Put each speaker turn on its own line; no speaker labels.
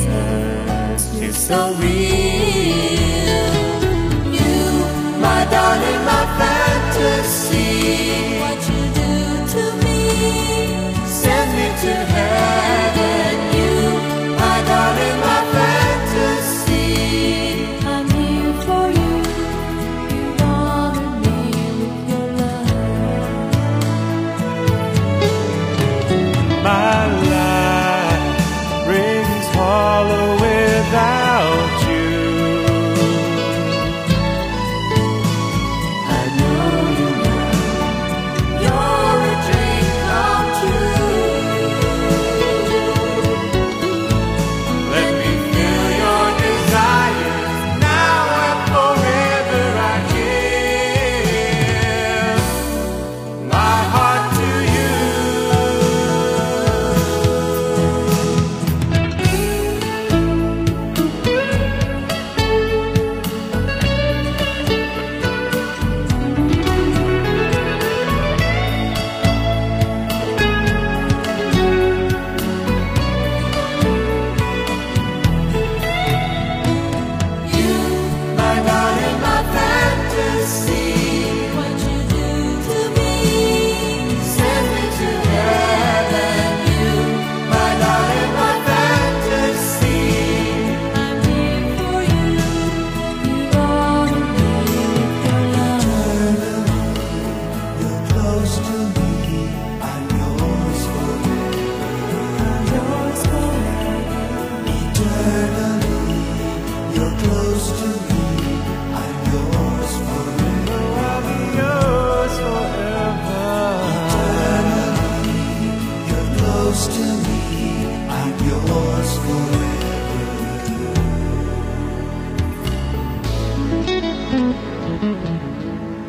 touch is so real. You, my darling, my fantasy. What you do to me, send me to heaven. You, my darling, my fantasy. I'm here for you. You honor me with your love.
My life rings hollow without you.
I know you now. You're a dream come true.
Let me feel your desires now and forever. I give my heart to you.
You, my darling, my fantasy. What you do to me, send me to heaven. You, my darling, my fantasy. I'm here for you. You honor me with your love.
You're close to me, I'm yours forever.
I'm yours forever.
Eternally, you're close to me, I'm yours forever.
I'll be yours forever.
Eternally, you're close to me, I'm yours forever.